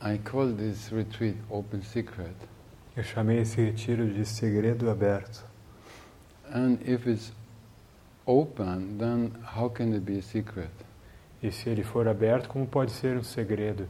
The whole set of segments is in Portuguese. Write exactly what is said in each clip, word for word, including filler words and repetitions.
I call this retreat Open Secret. Eu chamei esse retiro de segredo aberto. And if it's open, then how can it be a secret? E se ele for aberto, como pode ser um segredo?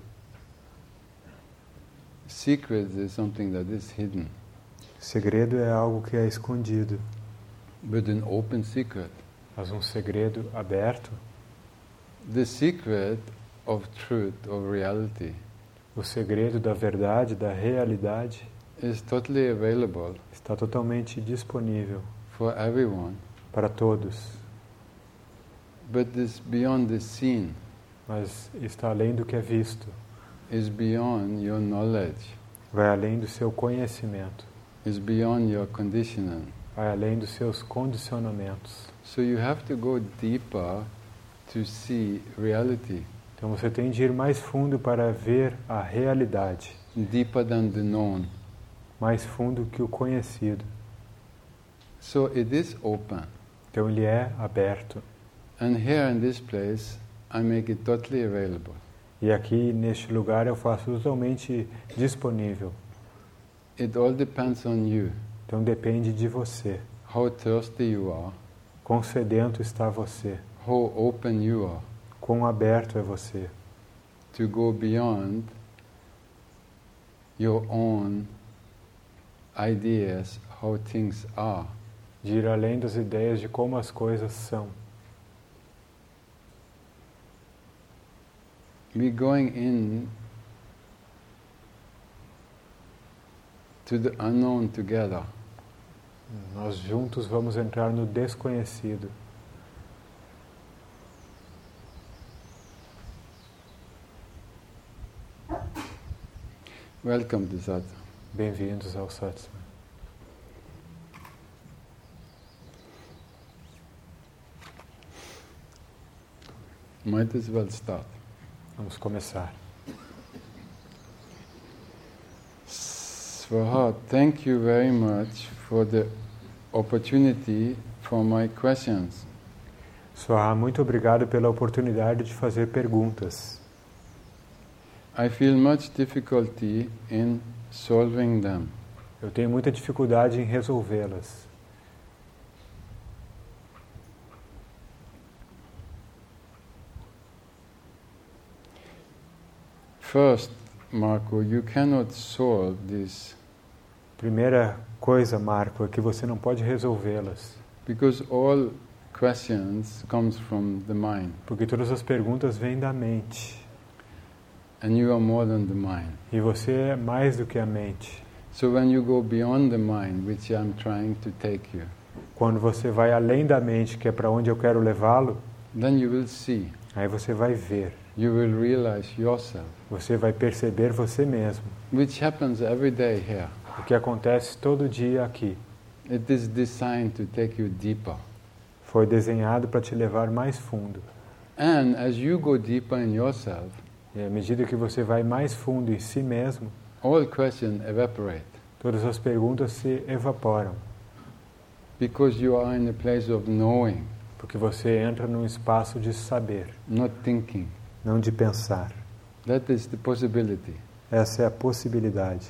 Secret is something that is hidden. Segredo é algo que é escondido. But an open secret. Mas um segredo aberto, The secret of truth, of reality, o segredo da verdade, da realidade, is totally available está totalmente disponível for everyone. para todos. But this beyond the seen, Mas está além do que é visto. is beyond your knowledge, Vai além do seu conhecimento. is beyond your conditioning. Vai além dos seus condicionamentos. So you have to go deeper to see reality, Então você tem de ir mais fundo para ver a realidade. deeper than the known. Mais fundo que o conhecido. So it is open. Então ele é aberto. And here in this place, I make it totally available. E aqui neste lugar eu faço totalmente disponível. It all depends on you, Então depende de você. how thirsty you are, Quão sedento está você. how open you are Quão aberto é você. to go beyond your own ideas, how things are. De ir além das ideias de como as coisas são. We're going in to the unknown together. Nós juntos vamos entrar no desconhecido. Welcome to that. Bem-vindos ao Satsang. Might as well start. Vamos começar. Swaha, thank you very much for the opportunity for my questions. Swaha, muito obrigado pela oportunidade de fazer perguntas. I feel much difficulty in solving them. Eu tenho muita dificuldade em resolvê-las. First, Marco, you cannot solve this Primeira coisa, Marco, é que você não pode resolvê-las. because all questions comes from the mind, Porque todas as perguntas vêm da mente. and you are more than the mind. E você é mais do que a mente. So when you go beyond the mind, which I'm trying to take you, Quando você vai além da mente, que é para onde eu quero levá-lo, then you will see, aí você vai ver. you will realize yourself, Você vai perceber você mesmo. which happens every day here. O que acontece todo dia aqui. It is designed to take you deeper. Foi desenhado para te levar mais fundo. And as you go deeper in yourself, E à medida que você vai mais fundo em si mesmo, all questions evaporate. todas as perguntas se evaporam. Because you are in a place of knowing, Porque você entra num espaço de saber, not thinking. não de pensar. That is the possibility. Essa é a possibilidade.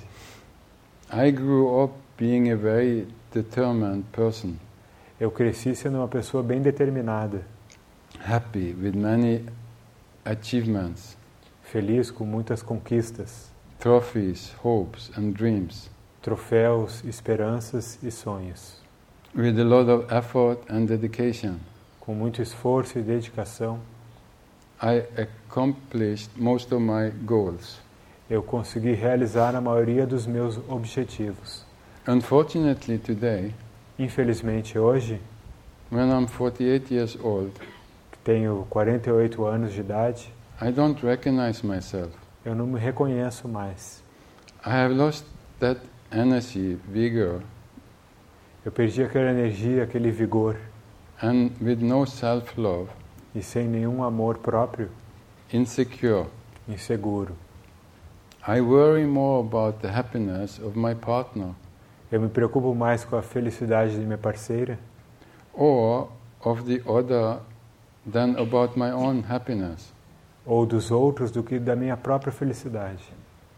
I grew up being a very determined person, Eu cresci sendo uma pessoa bem determinada, happy with many achievements, feliz com muitas conquistas, trophies, hopes and dreams, troféus, esperanças e sonhos. with a lot of effort and dedication. Com muito esforço e dedicação, I accomplished most of my goals. eu consegui realizar a maioria dos meus objetivos. Unfortunately today, Infelizmente hoje, when I'm forty-eight years old, que tenho quarenta e oito anos de idade, I don't recognize myself. eu não me reconheço mais. I have lost that energy, vigor, Eu perdi aquela energia, aquele vigor, and with no self-love, e sem nenhum amor próprio, insecure. inseguro. I worry more about the happiness of my partner Eu me preocupo mais com a felicidade de minha parceira or of the other than about my own happiness. ou dos outros do que da minha própria felicidade.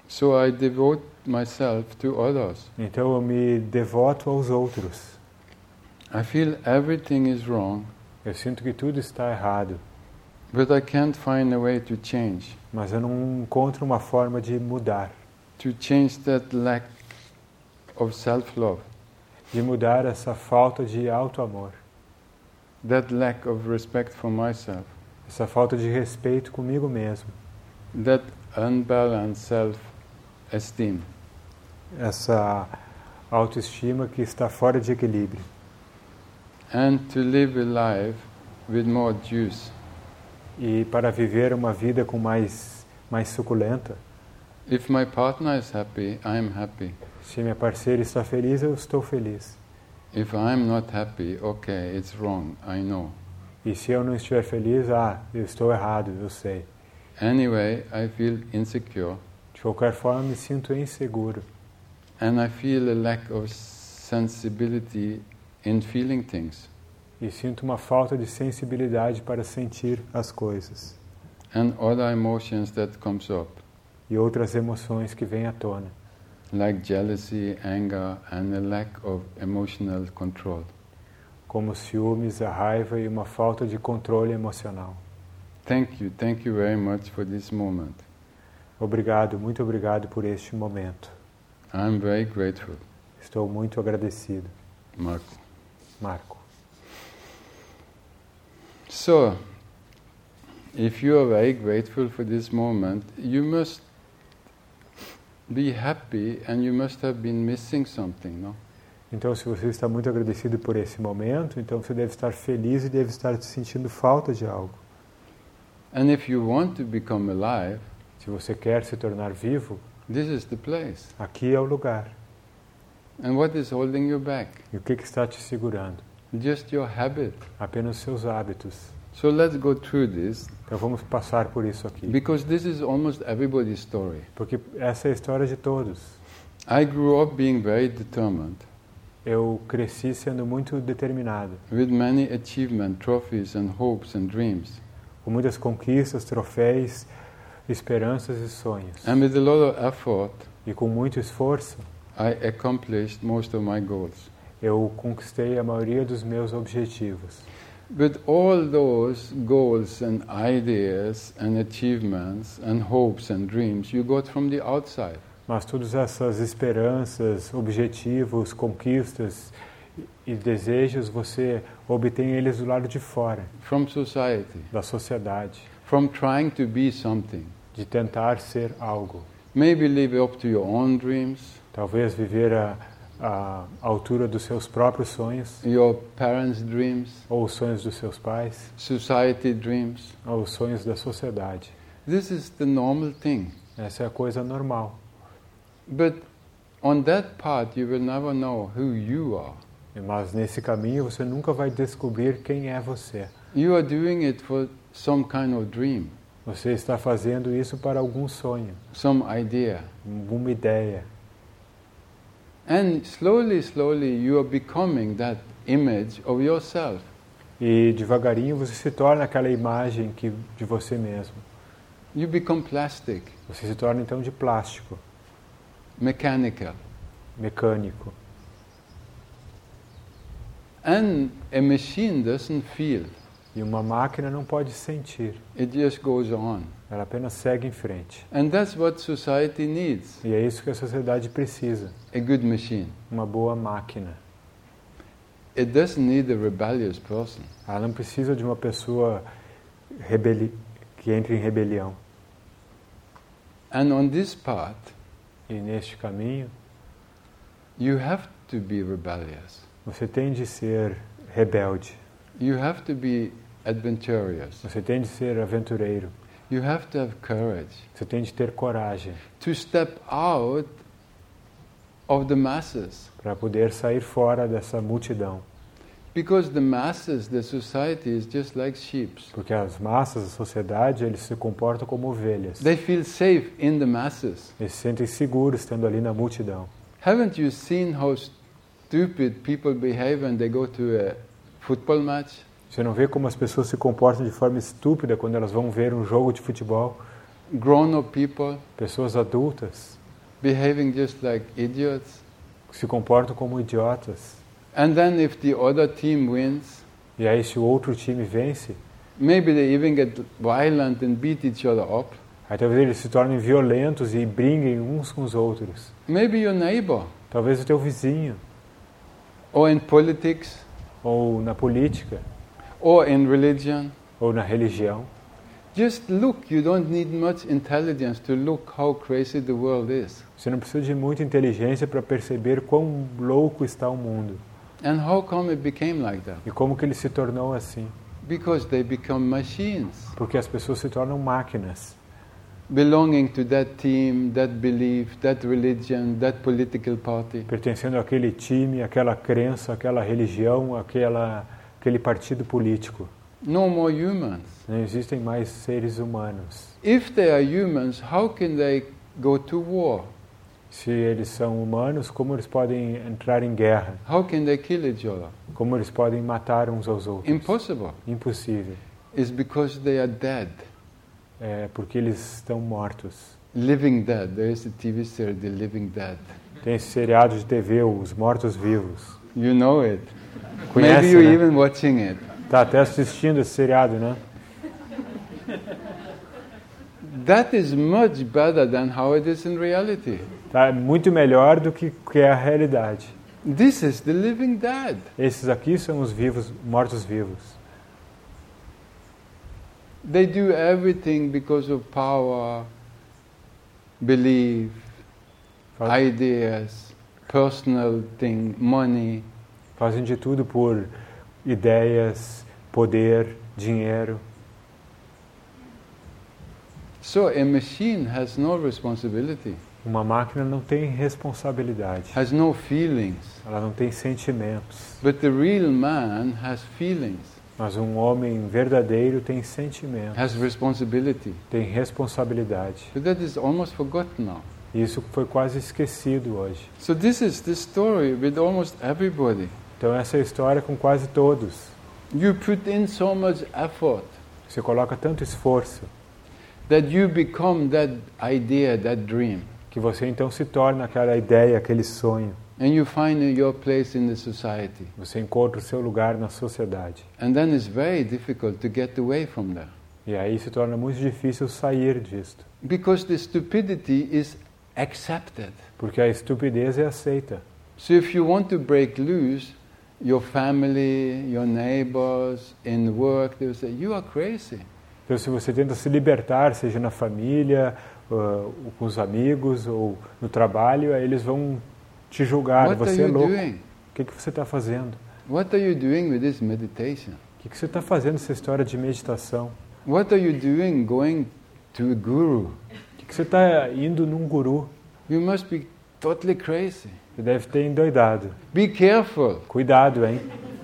So I devote myself to others. Então eu me devoto aos outros. I feel everything is wrong, Eu sinto que tudo está errado, but I can't find a way to change. mas eu não encontro uma forma de mudar, To change that lack of self-love, de mudar essa falta de auto-amor, that lack of respect for myself, essa falta de respeito comigo mesmo, that unbalanced self-esteem. essa autoestima que está fora de equilíbrio. And to live a life with more juice. E para viver uma vida com mais, mais suculenta, If my partner is happy, I am happy. se minha parceira está feliz, eu estou feliz. If I'm not happy, okay, it's wrong, I know. E se eu não estiver feliz, ah, eu estou errado, eu sei. Anyway, I feel insecure De qualquer forma, me sinto inseguro. and I feel a lack of sensibility in feeling things. E sinto uma falta de sensibilidade para sentir as coisas. And other emotions that comes up, E outras emoções que vêm à tona, like jealousy, anger, and a lack of emotional control. como ciúmes, a raiva e uma falta de controle emocional. Thank you, thank you very much for this moment. Obrigado, muito obrigado por este momento. I'm very grateful, Estou muito agradecido, Marco. Marco. So, if you are very grateful for this moment, you must be happy and you must have been missing something, no? Então, se você está muito agradecido por esse momento, então você deve estar feliz e deve estar sentindo falta de algo. And if you want to become alive, Se você quer se tornar vivo, this is the place. aqui é o lugar. And what is holding you back? E o que, que está te segurando? Just your habit. Apenas os seus hábitos. So let's go through this, Então vamos passar por isso aqui. because this is almost everybody's story. Porque essa é a história de todos. I grew up being very determined, Eu cresci sendo muito determinado, with many achievements, trophies and hopes and dreams. com muitas conquistas, troféus, esperanças e sonhos. And with a lot of effort, E com muito esforço, I accomplished most of my goals. eu conquistei a maioria dos meus objetivos. But all those goals and ideas and achievements and hopes and dreams you got from the outside. Mas todas essas esperanças, objetivos, conquistas e desejos, você obtém eles do lado de fora, From society, da sociedade, from trying to be something. de tentar ser algo. Maybe live up to your own dreams, Talvez viver a, a altura dos seus próprios sonhos, your parents' dreams, ou os sonhos dos seus pais, society dreams. ou os sonhos da sociedade. This is the normal thing. Essa é a coisa normal. But on that path you will never know who you are. Mas nesse caminho você nunca vai descobrir quem é você. You are doing it for some kind of dream, Você está fazendo isso para algum sonho, some idea. alguma ideia. And slowly, slowly you are becoming that image of yourself. E devagarinho você se torna aquela imagem que, de você mesmo. You become plastic, Você se torna então de plástico, mechanical. mecânico. And a machine doesn't feel. E uma máquina não pode sentir, It just goes on. ela apenas segue em frente. And that's what society needs, E é isso que a sociedade precisa, a good machine. uma boa máquina. It doesn't need a rebellious person. Ela não precisa de uma pessoa rebeli- que entre em rebelião. And on this path, E neste caminho, you have to be rebellious. você tem de ser rebelde, You have to be adventurous. você tem de ser aventureiro, You have to have courage você tem de ter coragem to step out of the masses. para poder sair fora dessa multidão. Because the masses, the society is just like sheep. Porque as massas, a sociedade, eles se comportam como ovelhas. They feel safe in the masses. Eles se sentem seguros estando ali na multidão. Haven't you seen how stupid people behave when they go to a football match? Você não vê como as pessoas se comportam de forma estúpida quando elas vão ver um jogo de futebol? Grown-up people, Pessoas adultas, behaving just like idiots. Se comportam como idiotas. And then if the other team wins, E aí se o outro time vence, maybe they even get violent and beat each other up. aí talvez eles se tornem violentos e briguem uns com os outros. Maybe your neighbor, Talvez o teu vizinho, or in politics, ou na política, or in religion. ou na religião. Just look, you don't need much intelligence to look how crazy the world is. Você não precisa de muita inteligência para perceber quão louco está o mundo. And how come it became like that? E como que ele se tornou assim? Because they become machines, Porque as pessoas se tornam máquinas, belonging to that team, that belief, that religion, that political party. pertencendo àquele time, àquela crença, àquela religião, àquela, aquele partido político. No more humans. Não existem mais seres humanos. If they are humans, how can they go to war? Se eles são humanos, como eles podem entrar em guerra? How can they kill each other? Como eles podem matar uns aos outros? Impossible. Impossível. It's because they are dead. É porque eles estão mortos. Living dead. There is a T V series, The Living Dead. Tem esse seriado de T V, Os Mortos-Vivos. You know it. Conhece, Maybe you're né? even watching it. Tá até assistindo esse seriado, né? That is much better than how it is in reality. Tá muito melhor do que que é a realidade. This is the living dead. Esses aqui são os vivos, mortos-vivos. They do everything because of power, belief, Faz- ideas, personal thing, money. Fazem de tudo por ideias, poder, dinheiro. So a machine has no responsibility, Uma máquina não tem responsabilidade. has no feelings. Ela não tem sentimentos. But the real man has feelings, Mas um homem verdadeiro tem sentimentos, has responsibility. tem responsabilidade. But that is almost forgotten now. E isso foi quase esquecido hoje. So this is the story with almost everybody. Então essa é a história com quase todos. You put in so much effort Você coloca tanto esforço that you become that idea, that dream. que você então se torna aquela ideia, aquele sonho. And you find your place in the society. Você encontra o seu lugar na sociedade. And then it's very difficult to get away from that. E aí se torna muito difícil sair disto. Because the stupidity is accepted. Porque a estupidez é aceita. So if you want to break loose, your family, your neighbors, in work, they will say, you are crazy. Então se você tenta se libertar, seja na família, uh, com os amigos ou no trabalho, aí eles vão te julgar. What are Você é you louco. doing? O que, que você está fazendo? What are you doing with this meditation? O que, que você está fazendo essa história de meditação? What are you doing going to a guru? O que, que você está indo num guru? You must be totally crazy. Você deve ter endoidado. Be careful Cuidado, hein?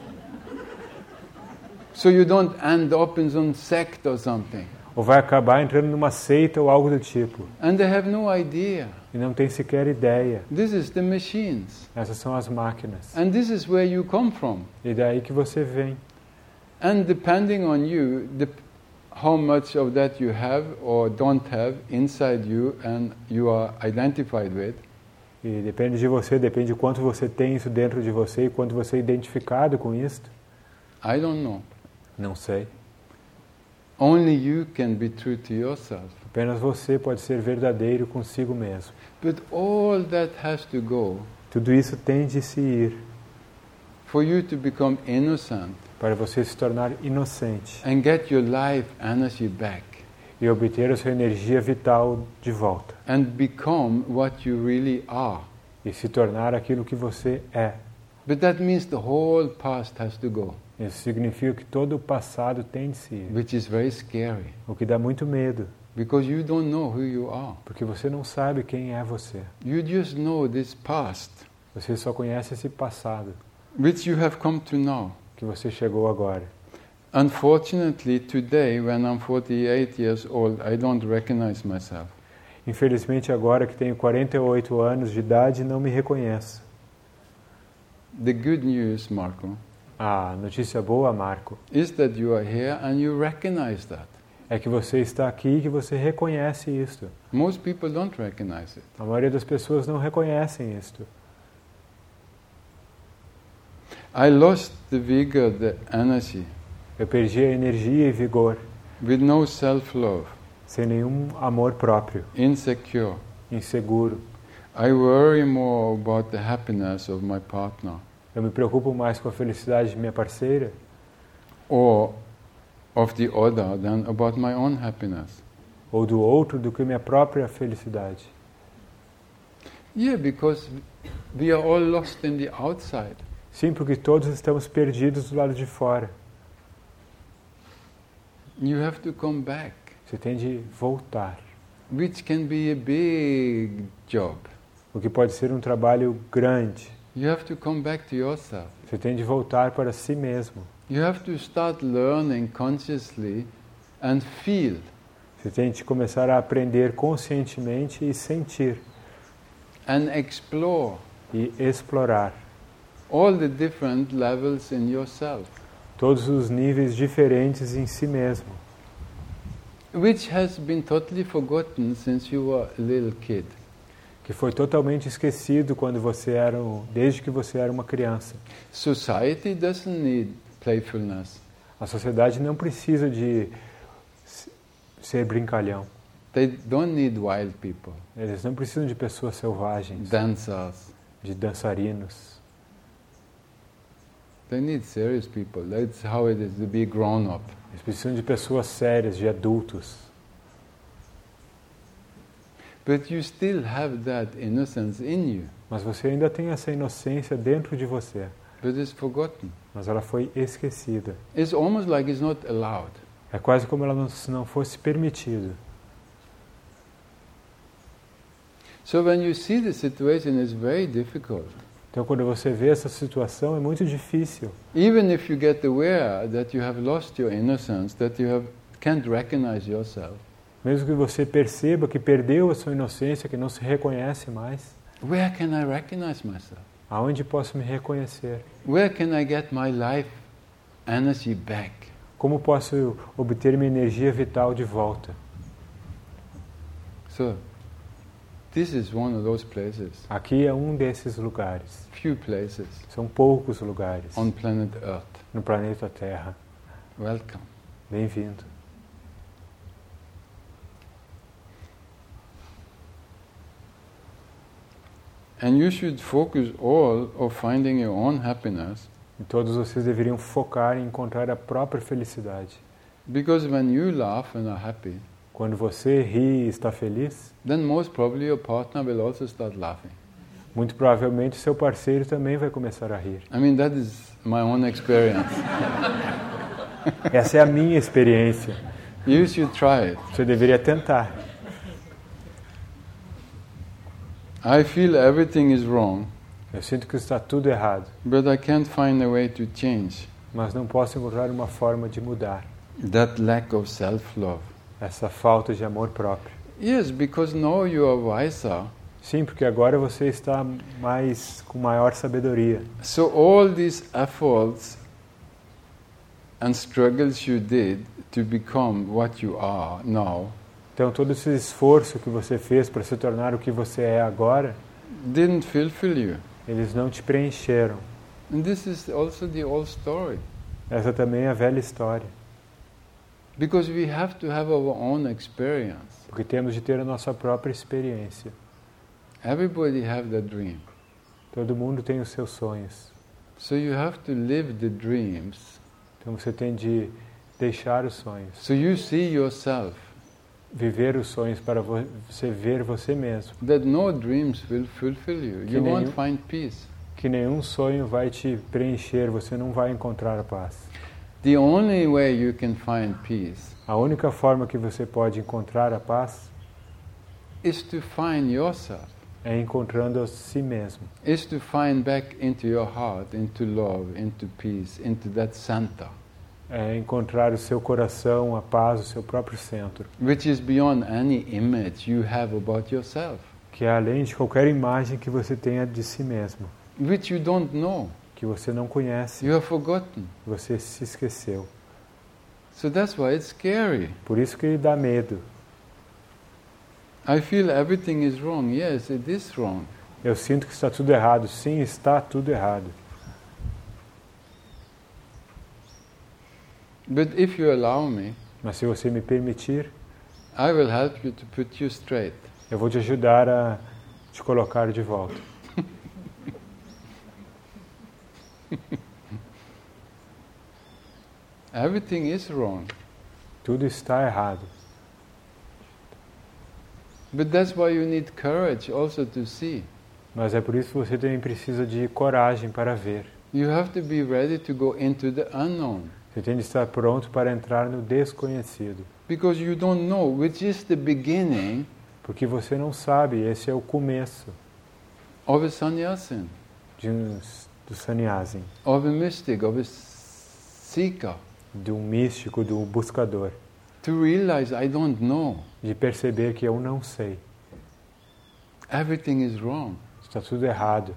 so you don't end up in some sect or something. Ou vai acabar entrando numa seita ou algo do tipo. And they have no idea. E não tem sequer ideia. This is the machines. Essas são as máquinas. And this is where you come from. E daí que você vem. And depending on you, the, how much of that you have or don't have inside you and you are identified with, E depende de você, depende de quanto você tem isso dentro de você e quanto você é identificado com isso. I don't know. Não sei. Only you can be true to yourself. Apenas você pode ser verdadeiro consigo mesmo. But all that has to go Tudo isso tem de se ir for you to become innocent para você se tornar inocente and get your life energy back e obter a sua energia vital de volta and become what you really are. e se tornar aquilo que você é. But that means the whole past has to go, Isso significa que todo o passado tem de se ir, which is very scary o que dá muito medo, because you don't know who you are. porque você não sabe quem é você. You just know this past, Você só conhece esse passado which you have come to know. que você chegou agora. Unfortunately, today, when I'm forty-eight years old, I don't recognize myself. Infelizmente, agora que tenho quarenta e oito anos de idade, não me reconheço. The good news, Marco, A notícia boa, Marco, is that you are here and you recognize that. é que você está aqui e que você reconhece isto. Most people don't recognize it. A maioria das pessoas não reconhecem isto. I lost the vigor, the energy, Eu perdi a energia e vigor, with no self-love, sem nenhum amor próprio, insecure. inseguro. I worry more about the happiness of my partner Eu me preocupo mais com a felicidade de minha parceira or of the other than about my own happiness. ou do outro do que minha própria felicidade. Yeah, because we are all lost in the outside. Sim, porque todos estamos perdidos do lado de fora. You have to come back, Você tem de voltar, which can be a big job. o que pode ser um trabalho grande. You have to come back to yourself. Você tem de voltar para si mesmo. You have to start learning consciously and feel. Você tem de começar a aprender conscientemente e sentir And explore e explorar all the different levels in yourself, todos os níveis diferentes em si mesmo, which has been totally forgotten since you were a little kid. que foi totalmente esquecido quando você era, um- desde que você era uma criança. Society doesn't need playfulness. A sociedade não precisa de s- ser brincalhão. They don't need wild people, Eles não precisam de pessoas selvagens, dancers. de dançarinos. They need serious people. That's how it is to be grown up. Eles precisam de pessoas sérias, de adultos. But you still have that innocence in you, Mas você ainda tem essa inocência dentro de você. but it's forgotten. Mas ela foi esquecida. It's almost like it's not allowed. É quase como ela não, se não fosse permitido. So when you see the situation, it's very difficult. Então, quando você vê essa situação, é muito difícil. Even if you get aware that you have lost your innocence, that you have, can't recognize yourself, Mesmo que você perceba que perdeu a sua inocência, que não se reconhece mais, where can I recognize myself? aonde posso me reconhecer? Where can I get my life energy back? Como posso obter minha energia vital de volta? So, this is one of those places, Aqui é um desses lugares. few places São poucos lugares on planet Earth. no planeta Terra. Welcome. Bem-vindo. And you should focus all of finding your own happiness, E todos vocês deveriam focar em encontrar a própria felicidade. because when you laugh and are happy, Quando você ri e está feliz, then most probably your partner will also start laughing. muito provavelmente seu parceiro também vai começar a rir. I mean, that is my own experience. Essa é a minha experiência. You should try it. Você deveria tentar. I feel everything is wrong, Eu sinto que está tudo errado, but I can't find a way to change mas não posso encontrar uma forma de mudar that lack of self-love. essa falta de amor próprio. Yes, because now you are wiser. Sim, porque agora você está mais com maior sabedoria. So all these efforts and struggles you did to become what you are now Então todo esse esforço que você fez para se tornar o que você é agora, didn't fulfill you. eles não te preencheram. And this is also the old story. Essa também é a velha história. Because we have to have our own experience. Porque temos de ter a nossa própria experiência. Everybody have that dream. Todo mundo tem os seus sonhos. So you have to live the dreams. Então você tem de deixar os sonhos. So you see yourself. Viver os sonhos para você ver você mesmo. That no dreams will fulfill you. Que You nenhum- won't find peace. Que nenhum sonho vai te preencher, você não vai encontrar a paz. The only way you can find peace A única forma que você pode encontrar a paz is to find yourself. é encontrando a si mesmo. Is to find back into your heart, into love, into peace, into that center, É encontrar o seu coração, a paz, o seu próprio centro. which is beyond any image you have about yourself, Que é além de qualquer imagem que você tenha de si mesmo. which you don't know. Que você não conhece, You have forgotten. você se esqueceu. So that's why it's scary. Por isso que dá medo. I feel everything is wrong. Yes, it is wrong. Eu sinto que está tudo errado. Sim, está tudo errado. But if you allow me, Mas se você me permitir, I will help you to put you straight. eu vou te ajudar a te colocar de volta. Everything is wrong. Tudo está errado. But that's why you need courage also to see. Mas é por isso que você também precisa de coragem para ver. You have to be ready to go into the unknown. Você tem de estar pronto para entrar no desconhecido. Because you don't know which is the beginning Porque você não sabe, esse é o começo of a sannyasin, de um, do sannyasi, of a mystic, of a seeker. de um místico, do buscador. To realize I don't know. De perceber que eu não sei. Everything is wrong. Está tudo errado.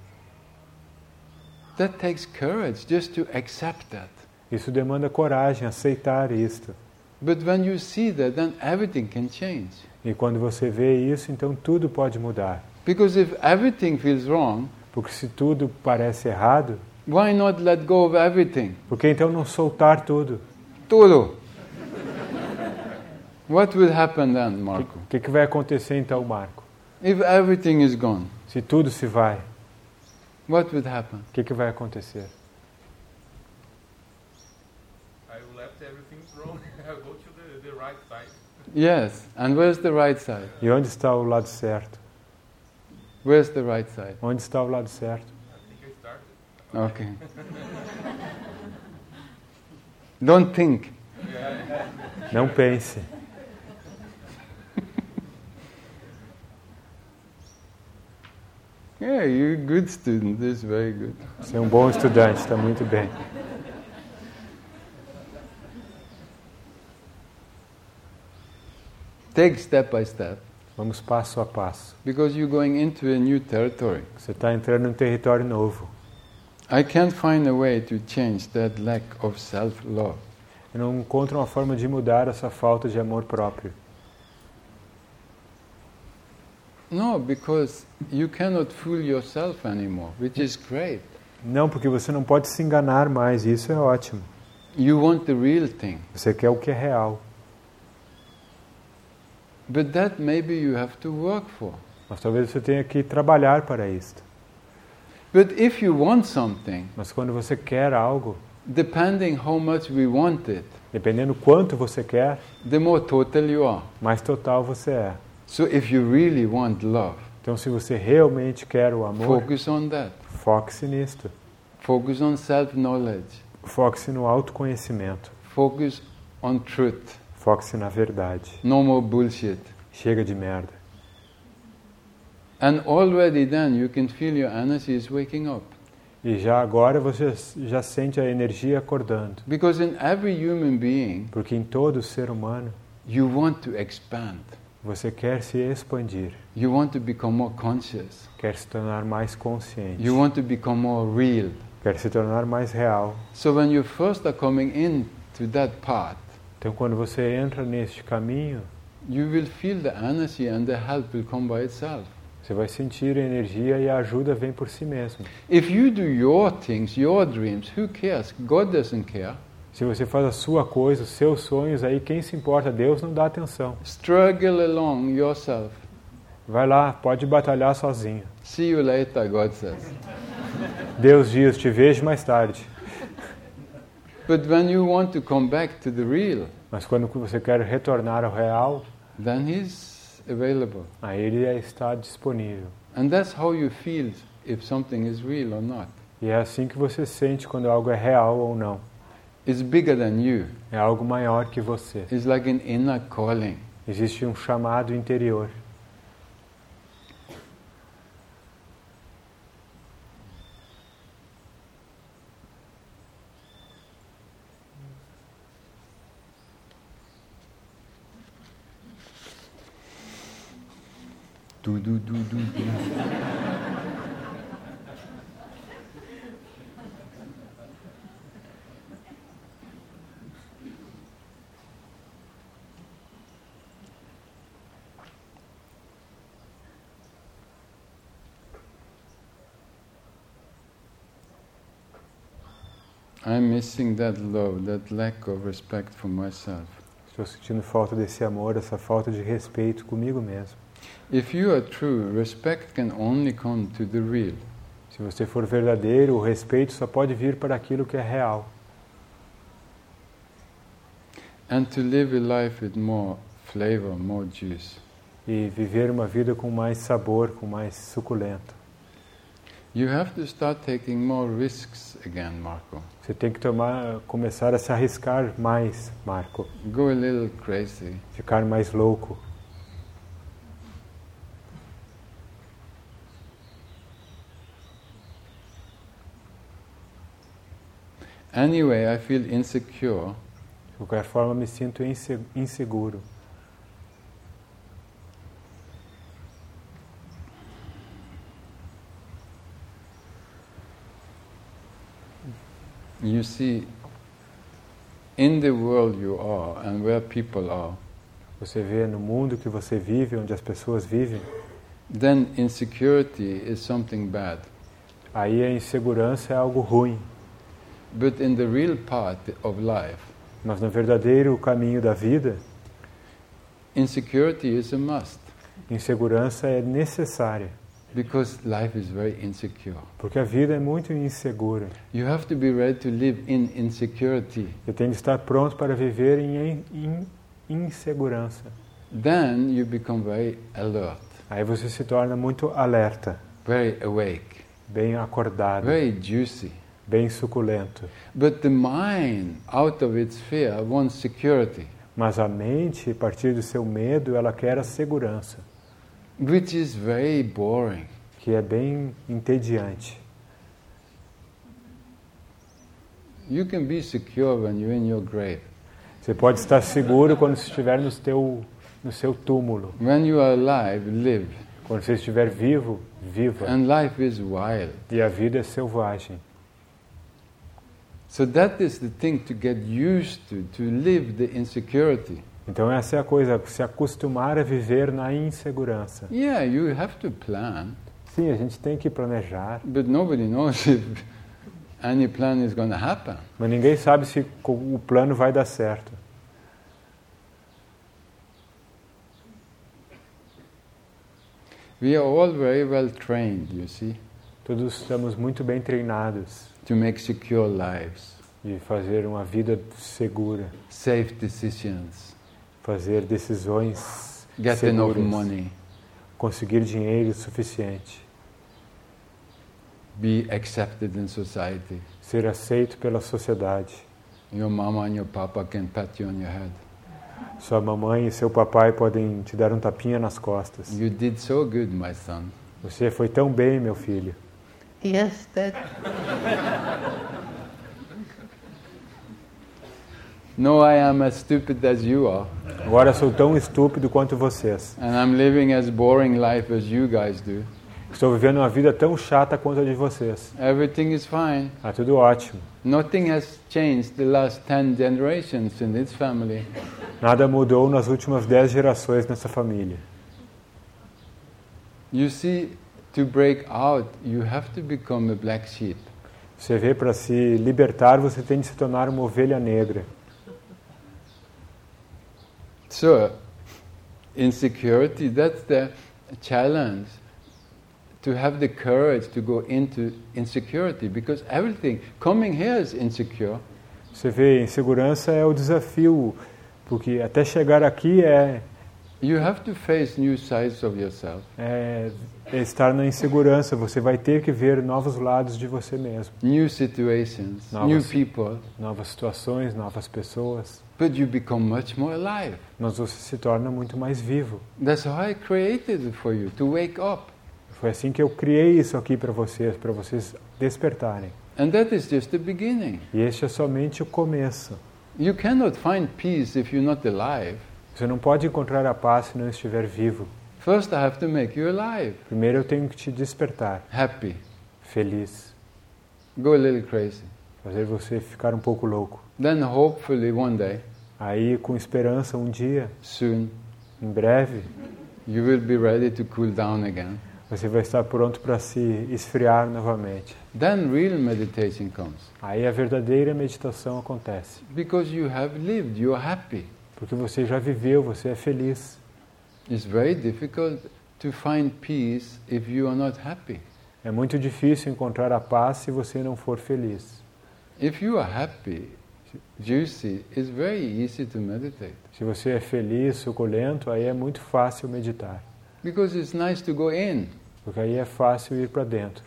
That takes courage just to accept that. Isso demanda coragem, aceitar isto. But when you see that, then everything can change. E quando você vê isso, então tudo pode mudar. Because if everything feels wrong, Porque se tudo parece errado, why not let go of everything? por que então não soltar tudo? Tudo. What will happen then, Marco? O que, que vai acontecer então, Marco? If everything is gone, Se tudo se vai, what would happen? o que, que vai acontecer? I left everything wrong. I go to the, the right side. Yes. And where's the right side? E onde está o lado certo? Where's the right side? Onde está o lado certo? I think I started. Okay. Don't think. Não pense. Yeah, you're a good student. This is very good. Você é um bom estudante, está muito bem. Take step by step. Vamos passo a passo. Because you're going into a new territory. Você está entrando em um território novo. I can't find a way to change that lack of self-love. Eu não encontro uma forma de mudar essa falta de amor próprio. No, because you cannot fool yourself anymore, which is great. Não, porque você não pode se enganar mais, e isso é ótimo. You want the real thing. Você quer o que é real. But that maybe you have to work for. Mas talvez você tenha que trabalhar para isto. But if you want something, Mas quando você quer algo, depending how much we want it, dependendo quanto você quer, the more total you are. mais total você é. So if you really want love, Então, se você realmente quer o amor, focus on that. foque-se nisto. Focus on self-knowledge. Foque-se no autoconhecimento. Focus on truth. Foque-se na verdade. No more bullshit. Chega de merda. And already then you can feel your energy is waking up. E já agora você já sente a energia acordando. Because in every human being, Porque em todo ser humano, you want to expand. você quer se expandir. You want to become more conscious. Quer se tornar mais consciente. You want to become more real. Quer se tornar mais real. So when you first are coming into that path, Então, quando você entra neste caminho, you will feel the energy and the help will come by itself. você vai sentir a energia e a ajuda vem por si mesmo. If you do your things, your dreams, who cares? God doesn't care. Se você faz a sua coisa, os seus sonhos, aí quem se importa? Deus não dá atenção. Struggle along yourself. Vai lá, pode batalhar sozinho. See you later, God says. Deus diz, te vejo mais tarde. But when you want to come back to the real, Mas quando você quer retornar ao real, then He's available. aí Ele está disponível. And that's how you feel if something is real or not. E é assim que você sente quando algo é real ou não. It's bigger than you. É algo maior que você. It's like an inner calling. Existe um chamado interior. Du, du, du, du, du. I'm missing that love, that lack of respect for myself. Estou sentindo falta desse amor, essa falta de respeito comigo mesmo. If you are true, respect can only come to the real. Se você for verdadeiro, o respeito só pode vir para aquilo que é real. And to live a life with more flavor, more juice. E viver uma vida com mais sabor, com mais suculento. You have to start taking more risks again, Marco. Você tem que tomar, começar a se arriscar mais, Marco. Go a little crazy. Ficar mais louco. Anyway, I feel insecure. De qualquer forma, me sinto inseguro. You see, in the world you are and where people are, você vê no mundo que você vive, onde as pessoas vivem, then insecurity is something bad. Aí a insegurança é algo ruim. But in the real part of life, mas no verdadeiro caminho da vida, insecurity is a must. Insegurança é necessária. Because life is very insecure. Porque a vida é muito insegura. You have to be ready to live in insecurity. Você tem que estar pronto para viver em, em insegurança. Then you become very alert. Aí você se torna muito alerta. Very awake. Bem acordado. Very juicy. Bem suculento. But the mind, out of its fear, wants security. Mas a mente, a partir do seu medo, ela quer a segurança. Which is very boring. Que é bem entediante. You can be secure when you're in your grave. Você pode estar seguro quando estiver no seu, no seu túmulo. When you are alive, live. Quando você estiver vivo, viva. And life is wild. E a vida é selvagem. So that is the thing to get used to, to live the insecurity. Então essa é a coisa, se acostumar a viver na insegurança. Yeah, you have to plan. Sim, a gente tem que planejar. But nobody knows if any plan is going to happen. Mas ninguém sabe se o plano vai dar certo. We are all very well trained, you see. Todos estamos muito bem treinados. To make secure lives. De fazer uma vida segura. Safe decisions. Fazer decisões Get seguras. Enough money. Conseguir dinheiro suficiente. Be accepted in society. Ser aceito pela sociedade. Your mama and your papa can pat you on your head. Sua mamãe e seu papai podem te dar um tapinha nas costas. You did so good, my son. Você foi tão bem, meu filho. Yes, Dad. No, I am as stupid as you are. Agora sou tão estúpido quanto vocês. And I'm living as boring life as you guys do. Estou vivendo uma vida tão chata quanto a de vocês. Everything is fine. Ah, tudo ótimo. Nothing has changed the last ten generations in this family. Nada mudou nas últimas dez gerações nessa família. You see, to break out, you have to become a black sheep. Você vê, para se libertar, você tem de se tornar uma ovelha negra. So, insecurity, that's the challenge. To have the courage to go into insecurity, because everything coming here is insecure. Você vê, insegurança é o desafio, porque até chegar aqui é You have to face new sides of yourself. É, é estar na insegurança. Você vai ter que ver novos lados de você mesmo. New situations, novas, new people. Novas situações, novas pessoas. But you become much more alive. Mas você se torna muito mais vivo. That's how I created it for you, to wake up. Foi assim que eu criei isso aqui para vocês, para vocês despertarem. And that is just the beginning. E este é somente o começo. You cannot find peace if you're not alive. Você não pode encontrar a paz se não estiver vivo. First I have to make you alive. Primeiro eu tenho que te despertar. Happy. Feliz. Go a little crazy. Fazer você ficar um pouco louco. Then hopefully one day. Aí com esperança um dia. Soon. Em breve. You will be ready to cool down again. Você vai estar pronto para se esfriar novamente. Then real meditation comes. Aí a verdadeira meditação acontece. Because you have lived, you are happy. Porque você já viveu, você é feliz. It's very difficult to find peace if you are not happy. É muito difícil encontrar a paz se você não for feliz. If you are happy, juicy, it's very easy to meditate. Se você é feliz, suculento, aí é muito fácil meditar. Because it's nice to go in. Porque aí é fácil ir para dentro.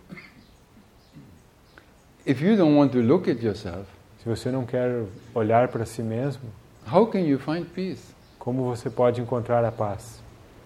If you don't want to look at yourself, Se você não quer olhar para si mesmo, how can you find peace? como você pode encontrar a paz?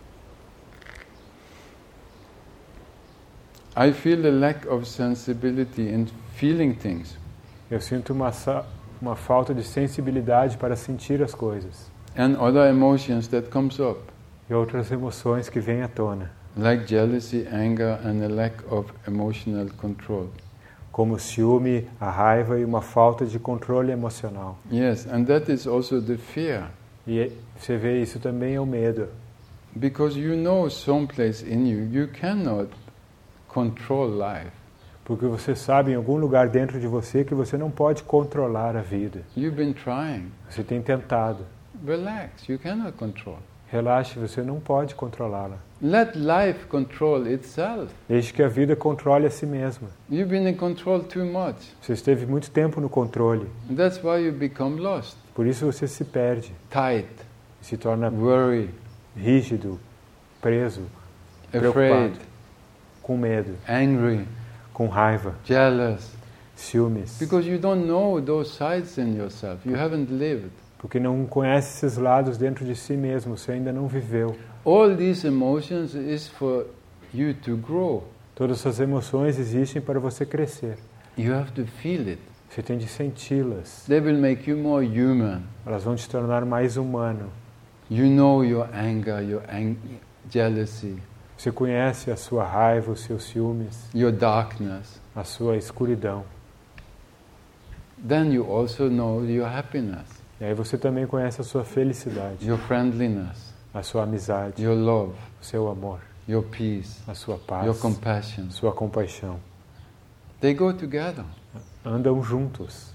I feel a lack of sensibility in feeling things. Eu sinto uma, sa- uma falta de sensibilidade para sentir as coisas. And other emotions that comes up, E outras emoções que vêm à tona. like jealousy, anger, and a lack of emotional control. Como o ciúme, a raiva e uma falta de controle emocional. Yes, and that is also the fear. E você vê isso também é o medo. Because you know someplace in you, you cannot control life. Porque você sabe em algum lugar dentro de você que você não pode controlar a vida. You've been trying. Você tem tentado. Relax, you cannot control. Relaxe, você não pode controlá-la. Let life control itself. Deixe que a vida controle a si mesma. You've been in control too much. Você esteve muito tempo no controle. And that's why you become lost, Por isso você se perde. tight, Se torna worried, rígido, preso, afraid, preocupado, com medo, angry, com raiva, jealous. ciúmes. Because you don't know those sides in yourself. You haven't lived. Porque não conhece esses lados dentro de si mesmo. Você ainda não viveu. All these emotions is for you to grow. Todas essas emoções existem para você crescer. You have to feel it. Você tem de senti-las. They will make you more human. Elas vão te tornar mais humano. You know your anger, your ang- jealousy, Você conhece a sua raiva, os seus ciúmes, your darkness. a sua escuridão. Then you also know your happiness, E aí você também conhece a sua felicidade, your friendliness, a sua amizade, your love, o seu amor, your peace, a sua your paz, compassion. a sua compaixão. They go together. Andam juntos.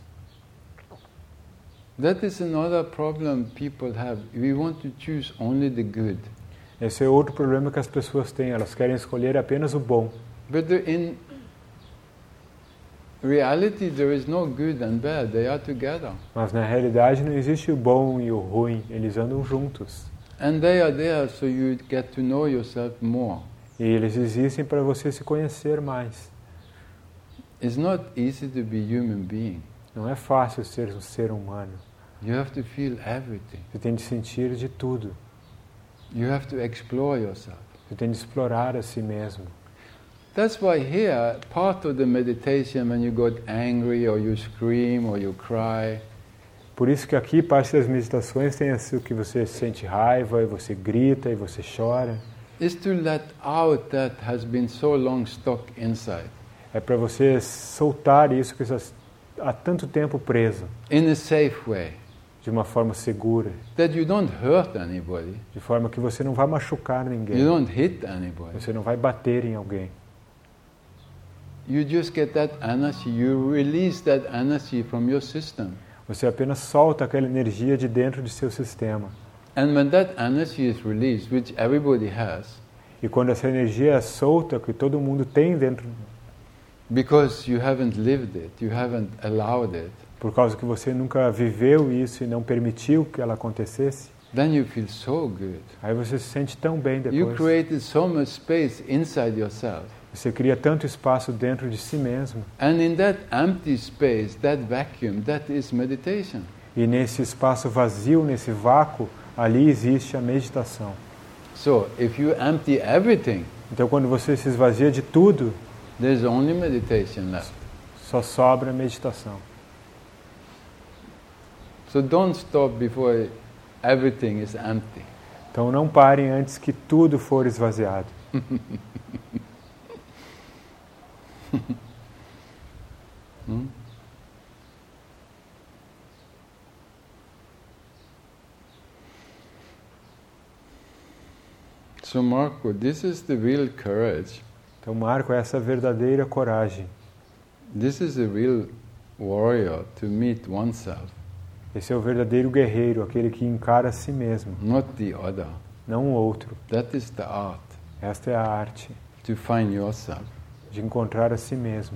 That is another problem people have. We want to choose only the good. Esse é outro problema que as pessoas têm. Elas querem escolher apenas o bom. But the- in reality, there is no good and bad. They are together. Mas na realidade não existe o bom e o ruim. Eles andam juntos. And they are there so you get to know yourself more. E eles existem para você se conhecer mais. It's not easy to be human being. Não é fácil ser um ser humano. You have to feel everything. Você tem de sentir de tudo. You have to explore yourself. Você tem de explorar a si mesmo. That's why here, part of the meditation, when you got angry or you scream or you cry, Por isso que aqui, parte das meditações tem assim que você sente raiva, e você grita, e você chora. is to let out that has been so long stuck inside. É para você soltar isso que está há tanto tempo preso, In a safe way. de uma forma segura, That you don't hurt anybody. de forma que você não vai machucar You ninguém, don't hit anybody. você não vai bater em alguém. You just get that energy. You release that energy from your system. Você apenas solta aquela energia de dentro de seu sistema. And when that energy is released, which everybody has, E quando essa energia é solta, que todo mundo tem dentro, because you haven't lived it, you haven't allowed it, por causa que você nunca viveu isso e não permitiu que ela acontecesse, then you feel so good. aí você se sente tão bem You depois. created so much space inside yourself. Você cria tanto espaço dentro de si mesmo. And in that empty space, that vacuum, that is meditation. E nesse espaço vazio, nesse vácuo, ali existe a meditação. So, if you empty everything, Então, quando você se esvazia de tudo, there's only meditation left. só sobra a meditação. So don't stop before everything is empty. Então, não parem antes que tudo for esvaziado. Hmm? So Marco, this is the real courage. Então, Marco, é essa verdadeira coragem. This is the real warrior to meet oneself, Esse é o verdadeiro guerreiro, aquele que encara a si mesmo, not the other. não o outro. That is the art, Esta é a arte to find yourself. de encontrar a si mesmo.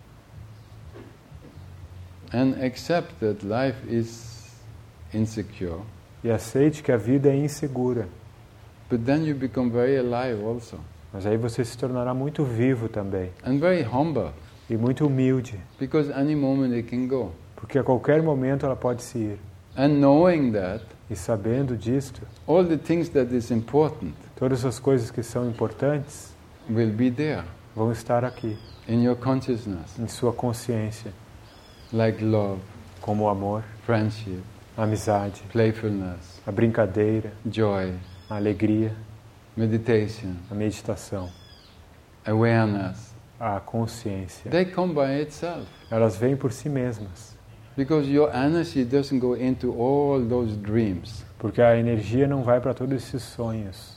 And accept that life is insecure. E aceite que a vida é insegura. But then you become very alive also. Mas aí você se tornará muito vivo também. And very humble. E muito humilde. Because any moment it can go. Porque a qualquer momento ela pode se ir. And knowing that, E sabendo disto, all the things that is important todas as coisas que são importantes will be there vão estar aqui, in your consciousness. em sua consciência. Like love, Como o amor, friendship, a amizade, playfulness, a brincadeira, joy, a alegria, meditation, a meditação, awareness. a consciência. They come by itself. Elas vêm por si mesmas. Because your energy doesn't go into all those dreams. Porque a energia não vai para todos esses sonhos.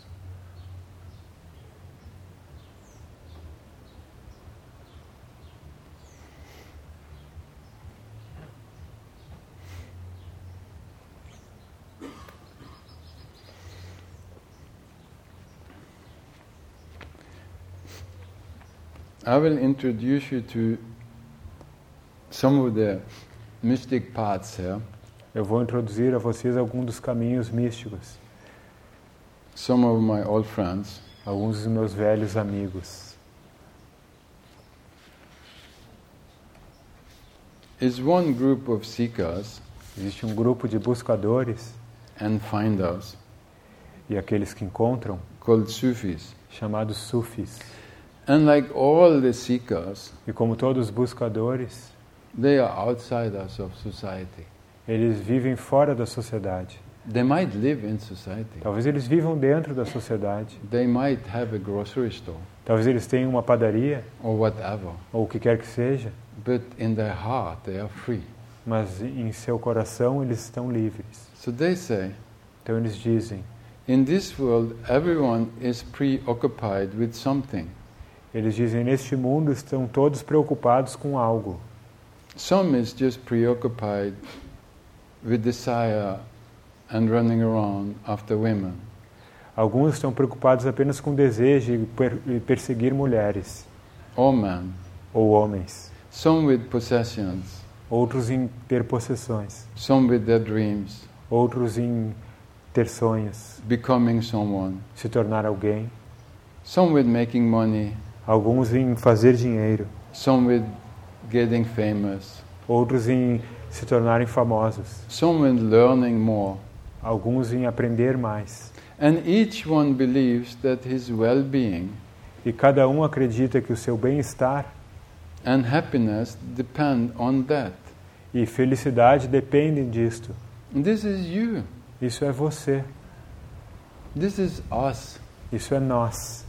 I will introduce you to some of the mystic paths here. Eu vou introduzir a vocês alguns dos caminhos místicos. Some of my old friends. Alguns dos meus velhos amigos. Is one group of seekers Existe um grupo de buscadores and finders e aqueles que encontram, called Sufis. chamados sufis. And like all the seekers, E como todos os buscadores, they are outsiders of society. eles vivem fora da sociedade. They might live in society. Talvez eles vivam dentro da sociedade. They might have a grocery store Talvez eles tenham uma padaria, or whatever. ou o que quer que seja. But in their heart they are free. Mas em seu coração eles estão livres. So they say, Então eles dizem, in this world everyone is preoccupied with something. eles dizem, neste mundo estão todos preocupados com algo. Some is just preoccupied with desire and running around after women. Alguns estão preocupados apenas com desejo e per- e perseguir mulheres Or men. ou homens. Some with possessions. Outros em ter possessões. Some with their dreams. Outros em ter sonhos, Becoming someone. se tornar alguém. Some with making money. Alguns em fazer dinheiro. Some with getting famous. Outros em se tornarem famosos. Some with learning more. Alguns em aprender mais. And each one believes that his well-being E cada um acredita que o seu bem-estar and happiness depend on that. e felicidade dependem disto. And this is you. Isso é você. This is us. Isso é nós.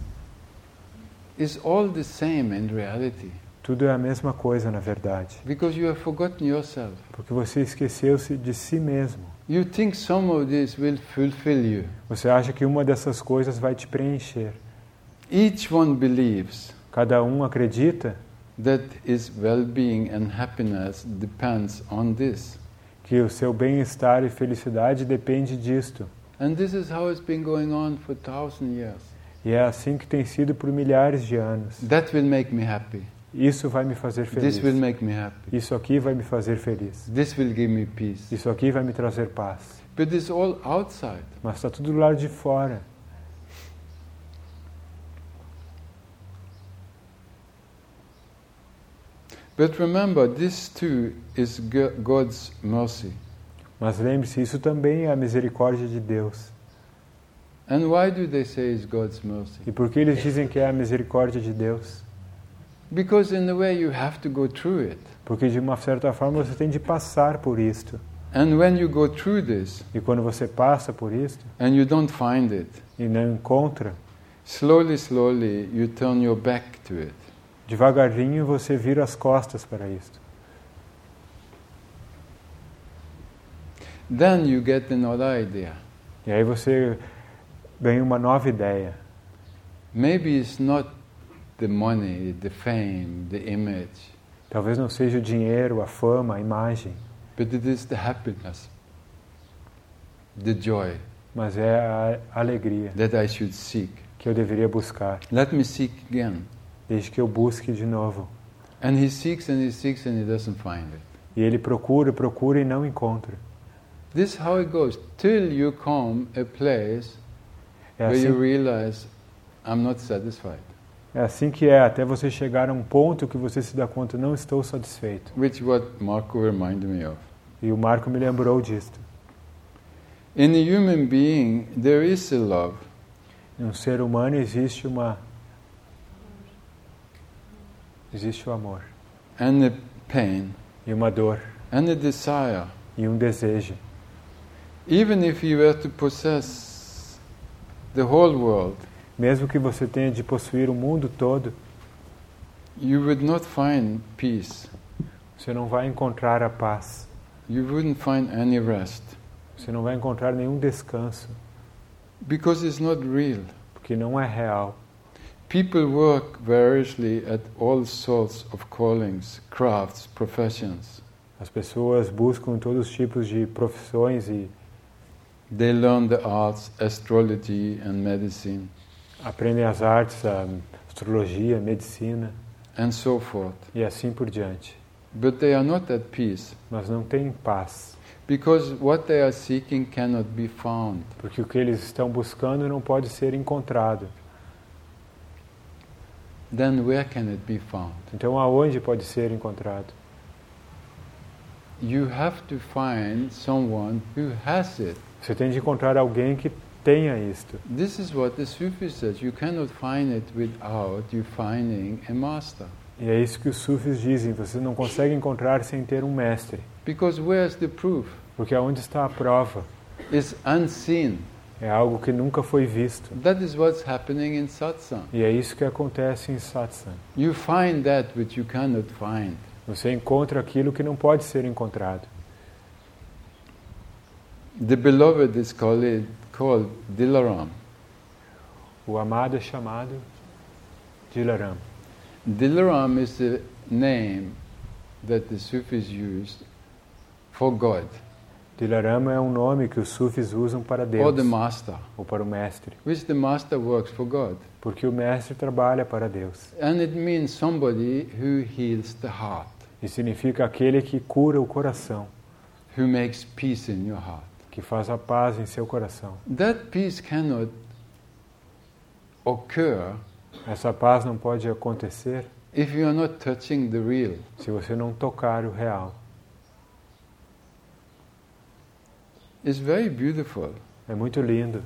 It's all the same in reality. Tudo é a mesma coisa, na verdade. Because you have forgotten yourself. Porque você esqueceu-se de si mesmo. You think some of this will fulfill you. Você acha que uma dessas coisas vai te preencher. Each one believes Cada um acredita that his well-being and happiness depends on this. que o seu bem-estar e felicidade depende disto. And this is how it's been going on for thousand years. E é assim que tem sido por milhares de anos. That will make me happy. Isso vai me fazer feliz. This will make me happy. Isso aqui vai me fazer feliz. This will give me peace. Isso aqui vai me trazer paz. But it's all outside. Mas está tudo do lado de fora. But remember, this too is Go- God's mercy. Mas lembre-se, isso também é a misericórdia de Deus. And why do they say it's God's mercy? E por que eles dizem que é a misericórdia de Deus? Because in a way you have to go through it. Porque de uma certa forma você tem de passar por isto. And when you go through this E quando você passa por isto and you don't find it, e não encontra, slowly, slowly you turn your back to it. devagarinho você vira as costas para isto. Then you get another idea. E aí você ganha uma nova ideia. maybe it's not the money, the fame, the image, Talvez não seja o dinheiro, a fama, a imagem, but it is the happiness, the joy mas é a alegria that I should seek. que eu deveria buscar, Let me seek again. desde que eu busque de novo. And he seeks and he seeks and he doesn't find it. E ele procura, procura e não encontra. This is how it goes, till you come a place É where you assim, realize I'm not satisfied, é assim que é, até você chegar a um ponto que você se dá conta, não estou satisfeito. which what Marco reminded me of. E o Marco me lembrou disto. In a human being, there is a love, Em um ser humano existe uma... Existe o amor. and a pain, E uma dor. and a desire. E um desejo. Even if you were to possess the whole world, Mesmo que você tenha de possuir o mundo todo, you would not find peace. você não vai encontrar a paz. You wouldn't find any rest, Você não vai encontrar nenhum descanso, because it's not real. porque não é real. People work variously at all sorts of callings, crafts, professions. As pessoas buscam todos os tipos de profissões e They learn the arts, astrology and medicine, aprendem as artes, a astrologia, a medicina and so forth. e assim por diante. But they are not at peace, Mas não têm paz, because what they are seeking cannot be found. porque o que eles estão buscando não pode ser encontrado. Then where can it be found? Então aonde pode ser encontrado? You have to find someone who has it. Você tem de encontrar alguém que tenha isto. This is what the Sufi says. You cannot find it without you finding a master. E é isso que os sufis dizem, você não consegue encontrar sem ter um mestre. Because where's the proof? Porque aonde está a prova? It's unseen. É algo que nunca foi visto. That is what's happening in satsang. E é isso que acontece em satsang. You find that which you cannot find. Você encontra aquilo que não pode ser encontrado. The beloved is called, called Dilaram. O amado é chamado Dilaram. Dilaram is the name that the Sufis used for God, Dilaram é um nome que os sufis usam para or Deus, the master, ou para o mestre. which the master works for God. Porque o mestre trabalha para Deus. And it means somebody who heals the heart, E significa aquele que cura o coração, who makes peace in your heart. que faz a paz em seu coração. That peace cannot occur Essa paz não pode acontecer if you are not touching the real. se você não tocar o real. It's very beautiful. É muito lindo.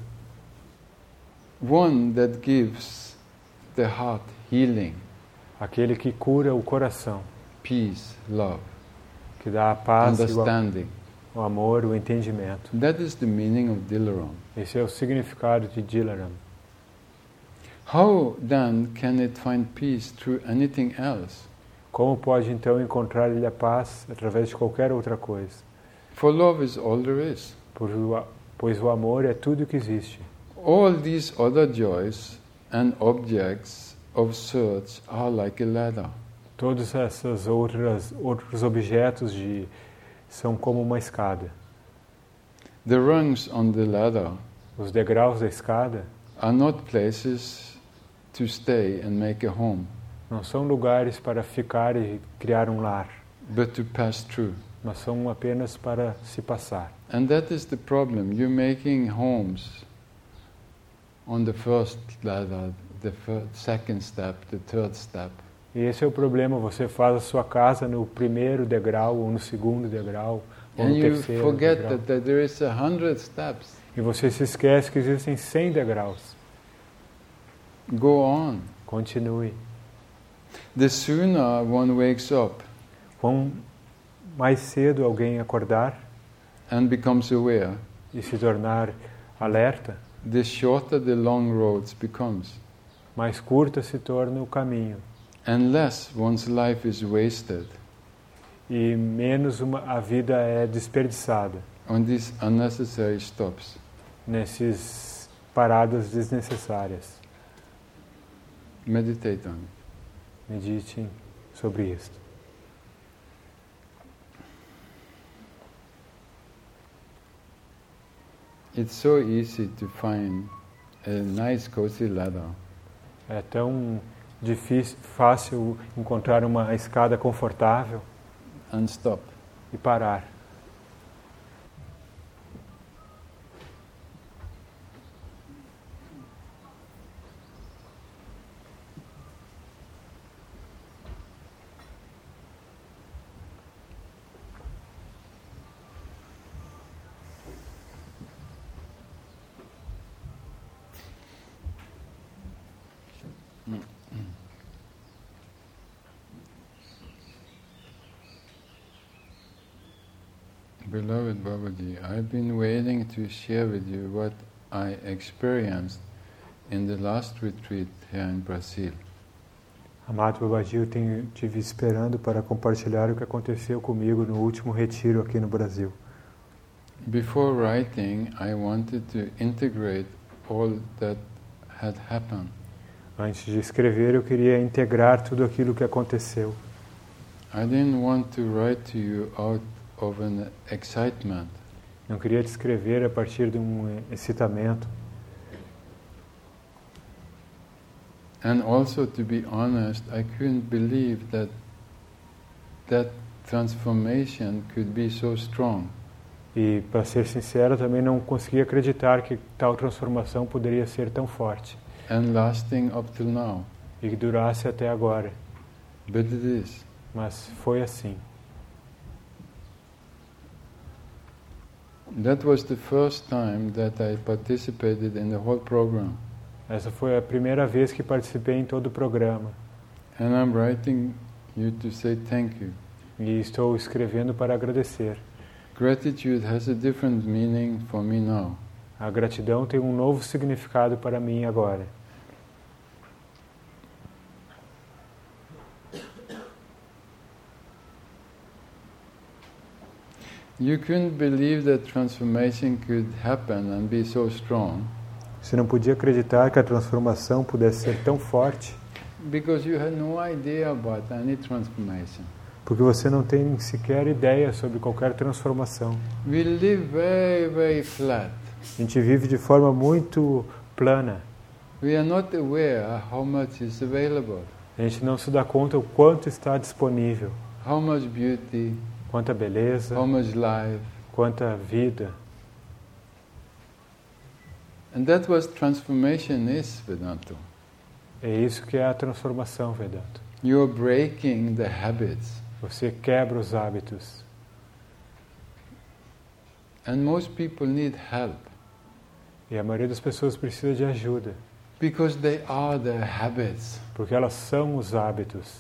One that gives the heart healing, Aquele que cura o coração, peace, love, que dá a paz, e understanding. o amor, o entendimento. That is the meaning of Dilaram. Esse é o significado de Dilaram. How then can it find peace through anything else? Como pode então encontrar-lhe a paz através de qualquer outra coisa? For love is all there is. Por o- Pois o amor é tudo o que existe. All these other joys and objects of search are like a ladder. Todos esses outras, outros objetos de, são como uma escada. The rungs on the ladder Os degraus da escada are not places to stay and make a home, não são lugares para ficar e criar um lar, but to pass through. mas são apenas para se passar. And that is the problem. You're making homes on the first ladder, the fir- second step, the third step. E esse é o problema, você faz a sua casa no primeiro degrau, ou no segundo degrau, ou And no you terceiro forget degrau. that, that there is a hundred steps. E você se esquece que existem cem degraus. Go on. Continue. The sooner one wakes up Quanto mais cedo alguém acordar and becomes aware, e se tornar alerta, the shorter the long roads becomes, mais curta se torna o caminho. and less one's life is wasted E menos uma, a vida é desperdiçada on these unnecessary stops. nessas paradas desnecessárias. Meditate on it. Medite sobre isto. It's so easy to find a nice cozy ladder. É tão difícil, fácil encontrar uma escada confortável and stop. e parar. Beloved Babaji, I've been waiting to share with you what I experienced in the last retreat here in Brazil. Amado Babaji, eu tenho, tive esperando para compartilhar o que aconteceu comigo no último retiro aqui no Brasil. Before writing, I wanted to integrate all that had happened. Antes de escrever, eu queria integrar tudo aquilo que aconteceu. I didn't want to write to you out of an excitement. Não queria descrever a partir de um excitamento. And also, to be honest, I couldn't believe that that transformation could be so strong. E, para ser sincero, também não conseguia acreditar que tal transformação poderia ser tão forte. And lasting up till now. E que durasse até agora. But it is. Mas foi assim. That was the first time that I participated in the whole program. Essa foi a primeira vez que participei em todo o programa. And I'm writing you to say thank you. E estou escrevendo para agradecer. Gratitude has a different meaning for me now. A gratidão tem um novo significado para mim agora. You couldn't believe that transformation could happen and be so strong. Você não podia acreditar que a transformação pudesse ser tão forte. Because you had no idea about any transformation. Porque você não tem sequer ideia sobre qualquer transformação. We live very, very flat. A gente vive de forma muito plana. We are not aware how much is available. A gente não se dá conta o quanto está disponível. How much beauty, quanta beleza, how much life. Quanta vida. And that was transformation is Vedanta. É isso que é a transformação, Vedanta. You are breaking the habits. Você quebra os hábitos. And most people need help. E a maioria das pessoas precisa de ajuda. Because they are the habits. Porque elas são os hábitos.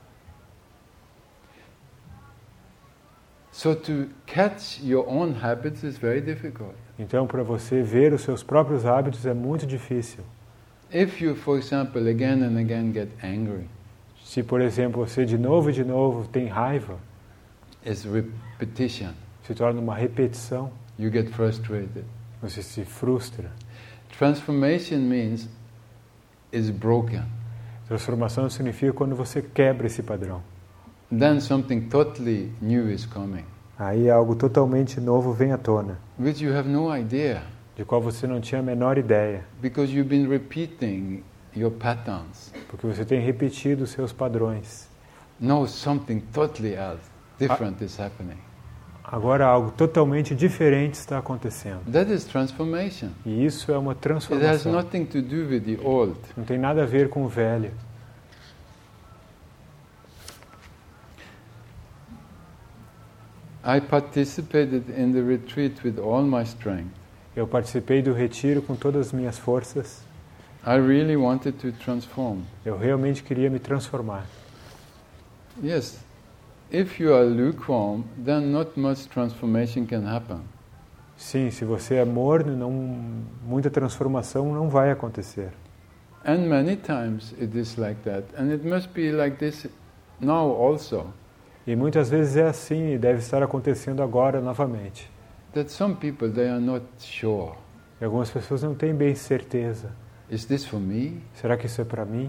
So to catch your own habits is very difficult. Então, para você ver os seus próprios hábitos é muito difícil. If you, for example, again and again get angry. Se, por exemplo, você de novo e de novo tem raiva, it's repetition. Se torna uma repetição. You get frustrated. Você se frustra. Transformation means is broken. Transformação significa quando você quebra esse padrão. Then something totally new is coming. Aí algo totalmente novo vem à tona. Which you have no idea. De qual você não tinha a menor ideia. Because you've been repeating your patterns. Porque você tem repetido os seus padrões. Now something totally else, different ah. is happening. Agora algo totalmente diferente está acontecendo. That is transformation. E isso é uma transformação. It has nothing to do with the old. Não tem nada a ver com o velho. I participated in the retreat with all my strength. Eu participei do retiro com todas as minhas forças. I really wanted to transform. Eu realmente queria me transformar. Yes. If you are lukewarm, then not much transformation can happen. Sim, se você é morno, não, muita transformação não vai acontecer. And many times it is like that, and it must be like this now also. E muitas vezes é assim e deve estar acontecendo agora novamente. That some people they are not sure. E algumas pessoas não têm bem certeza. Is this for me? Será que isso é para mim?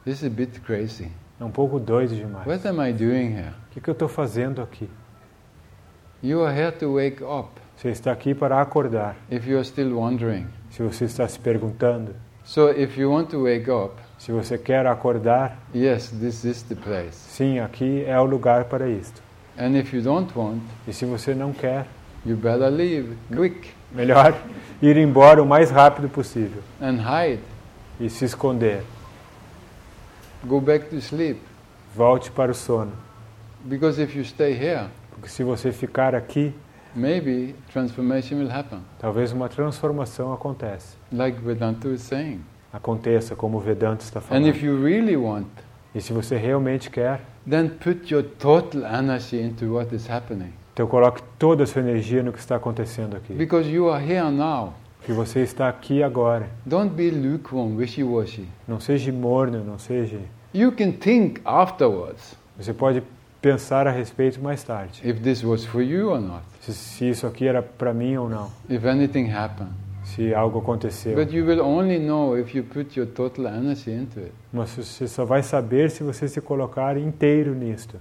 This is a bit crazy. É um pouco doido demais. What am I doing here? O que, que eu estou fazendo aqui? You are here to wake up. Você está aqui para acordar. If you are still wondering. Se você está se perguntando. So if you want to wake up. Se você quer acordar. Yes, this is the place. Sim, aqui é o lugar para isto. And if you don't want. E se você não quer. You better leave quick. Melhor ir embora o mais rápido possível. And hide. E se esconder. Go back to sleep. Volte para o sono. Because if you stay here, porque se você ficar aqui, maybe transformation will happen. Talvez uma transformação aconteça. Like Vedanta is saying. Aconteça, como o Vedanta está falando. And if you really want, e se você realmente quer, then put your total energy into what is happening. Então coloque toda a sua energia no que está acontecendo aqui. Because you are here now. Que você está aqui agora. Don't be lukewarm, wishy-washy. Não seja morno, não seja. You can think afterwards. Você pode pensar a respeito mais tarde. If this was for you or not. Se, se isso aqui era para mim ou não. If anything happened. Se algo aconteceu. But you will only know if you put your total energy into it. Mas você só vai saber se você se colocar inteiro nisto.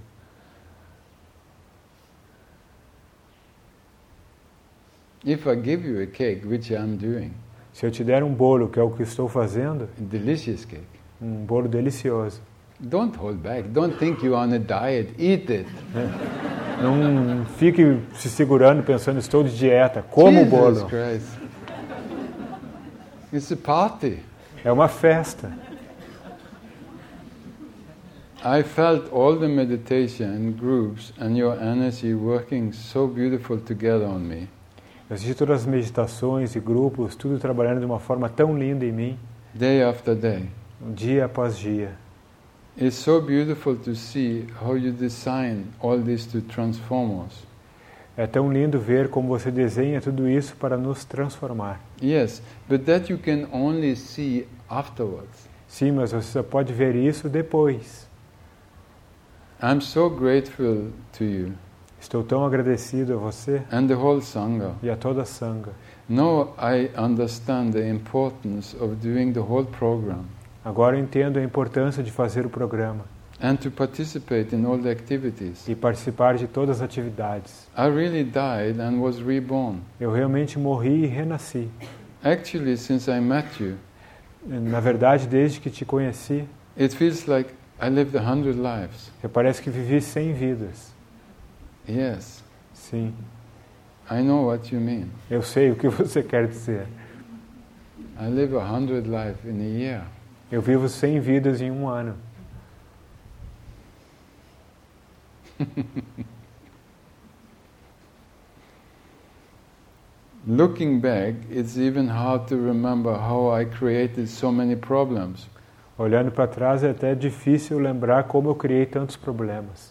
If I give you a cake, which I'm doing. Se eu te der um bolo, que é o que estou fazendo. A delicious cake. Um bolo delicioso. Don't hold back. Don't think you're on a diet. Eat it. É. Não fique se segurando pensando estou de dieta. Como o bolo. Jesus Christ. It's a party. É uma festa. I felt all the meditation groups and your energy working so beautiful together on me. Eu assisti todas as meditações e grupos, tudo trabalhando de uma forma tão linda em mim. Day after day. Um dia após dia. It's so beautiful to see how you design all this to transform us. É tão lindo ver como você desenha tudo isso para nos transformar. Yes, but that you can only see afterwards. Sim, mas você só pode ver isso depois. I'm so grateful to you. Estou tão agradecido a você and the whole Sangha. E a toda a Sangha. Now I understand the importance of doing the whole program. Agora eu entendo a importância de fazer o programa. And to participate in all the activities. E participar de todas as atividades. I really died and was reborn. Eu realmente morri e renasci. Actually, since I met you. Na verdade, desde que te conheci. It feels like I lived a hundred lives. Parece que vivi cem vidas. Yes. Sim. I know what you mean. Eu sei o que você quer dizer. I live a hundred lives in a year. Eu vivo cem vidas em um ano. Looking back, it's even hard to remember how I created so many problems. Olhando para trás é até difícil lembrar como eu criei tantos problemas.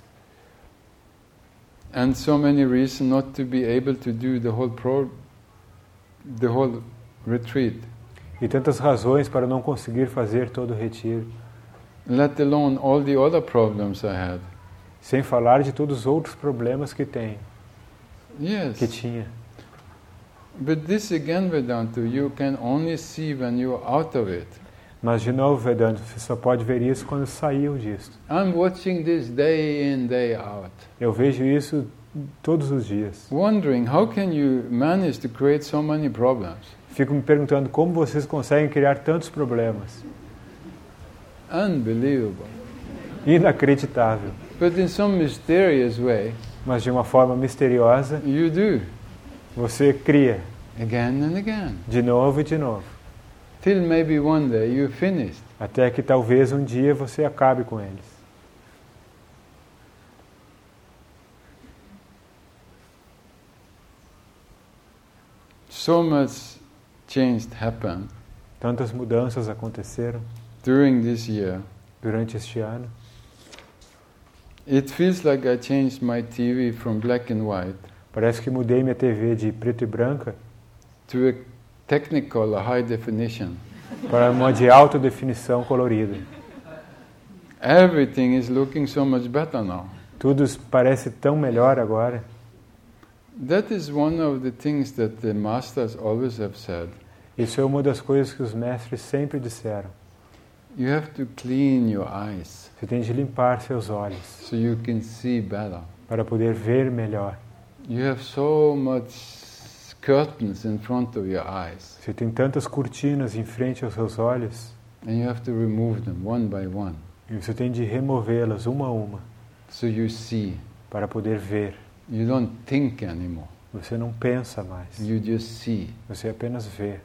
And so many reasons not to be able to do the whole pro, the whole retreat. E tantas razões para não conseguir fazer todo o retiro. Let alone all the other problems I had. Sem falar de todos os outros problemas que tem. Yes. Que tinha. But this again, Vedanta, you can only see when you are out of it. Mas de novo, Vedanta, você só pode ver isso quando saiu disso. I'm watching this day in, day out. Eu vejo isso todos os dias. Wondering how can you manage to create so many problems? Fico me perguntando como vocês conseguem criar tantos problemas. Unbelievable. Inacreditável. But in some mysterious way. Mas de uma forma misteriosa. You do. Você cria. Again and again. De novo e de novo. Till maybe one day you're finished. Até que talvez um dia você acabe com eles. So much change happened. Tantas mudanças aconteceram. During this year. Durante este ano. It feels like I changed my T V from black and white. Parece que mudei minha T V de preto e branca. To a technical, a high definition. Para uma de alta definição colorida. Everything is looking so much better now. Tudo parece tão melhor agora. That is one of the things that the masters always have said. Isso é uma das coisas que os mestres sempre disseram. You have to clean your eyes Você tem de limpar seus olhos so you can see better. para poder ver melhor. You have so much curtains in front of your eyes, Você tem tantas cortinas em frente aos seus olhos and you have to remove them one by one e você tem de removê-las uma a uma so you see. para poder ver. You don't think anymore. Você não pensa mais, You just see. você apenas vê.